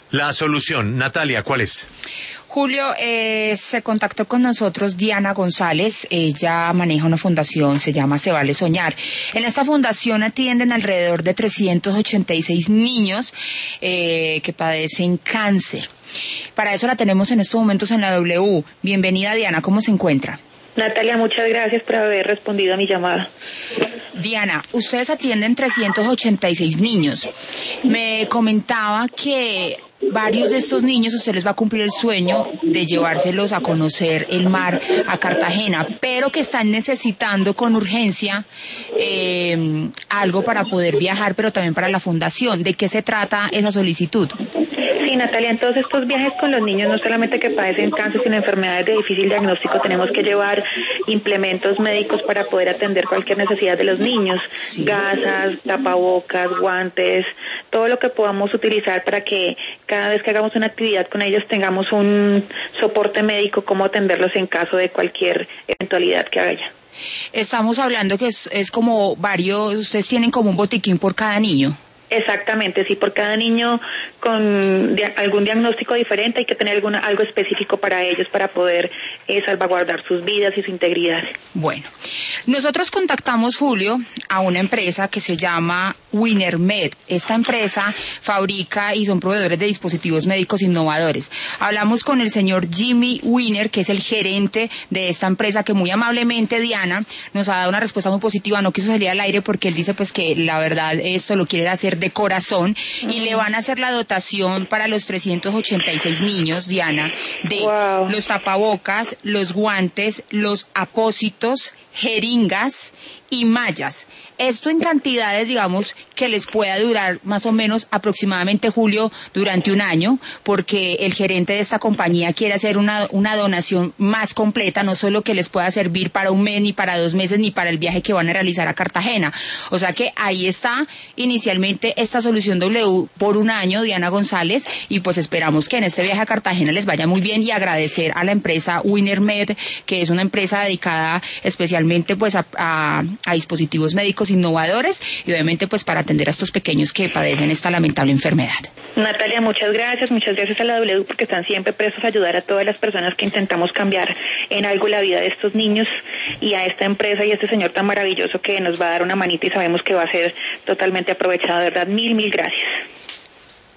La solución, Natalia, ¿cuál es? Julio, se contactó con nosotros Diana González. Ella maneja una fundación, se llama Se Vale Soñar. En esta fundación atienden alrededor de 386 niños que padecen cáncer. Para eso la tenemos en estos momentos en la W. Bienvenida, Diana, ¿cómo se encuentra? Natalia, muchas gracias por haber respondido a mi llamada. Diana, ustedes atienden 386 niños. Me comentaba que varios de estos niños usted les va a cumplir el sueño de llevárselos a conocer el mar a Cartagena, pero que están necesitando con urgencia algo para poder viajar, pero también para la fundación. ¿De qué se trata esa solicitud? Sí, Natalia, entonces estos viajes con los niños no solamente que padecen cáncer, sino enfermedades de difícil diagnóstico, tenemos que llevar implementos médicos para poder atender cualquier necesidad de los niños, sí. Gasas, tapabocas, guantes, todo lo que podamos utilizar para que cada vez que hagamos una actividad con ellos tengamos un soporte médico, cómo atenderlos en caso de cualquier eventualidad que haya. Estamos hablando que es como varios, ustedes tienen como un botiquín por cada niño. Exactamente, sí, por cada niño con algún diagnóstico diferente hay que tener algo específico para ellos para poder salvaguardar sus vidas y su integridad. Bueno, nosotros contactamos, Julio, a una empresa que se llama WinnerMed. Esta empresa fabrica y son proveedores de dispositivos médicos innovadores. Hablamos con el señor Jimmy Winner, que es el gerente de esta empresa, que muy amablemente, Diana, nos ha dado una respuesta muy positiva. No quiso salir al aire porque él dice pues que la verdad esto lo quiere hacer de corazón y le van a hacer la dotación para los 386 niños, Diana, de los tapabocas, los guantes, los apósitos, jeringas y mallas. Esto en cantidades, digamos, que les pueda durar más o menos aproximadamente, Julio, durante un año, porque el gerente de esta compañía quiere hacer una donación más completa, no solo que les pueda servir para un mes, ni para 2 meses, ni para el viaje que van a realizar a Cartagena. O sea que ahí está inicialmente esta solución W por un año, Diana González, y pues esperamos que en este viaje a Cartagena les vaya muy bien y agradecer a la empresa WinnerMed, que es una empresa dedicada especialmente pues a dispositivos médicos innovadores y obviamente pues para atender a estos pequeños que padecen esta lamentable enfermedad. Natalia, muchas gracias a la W porque están siempre prestos a ayudar a todas las personas que intentamos cambiar en algo la vida de estos niños y a esta empresa y a este señor tan maravilloso que nos va a dar una manita y sabemos que va a ser totalmente aprovechado, de verdad, mil gracias.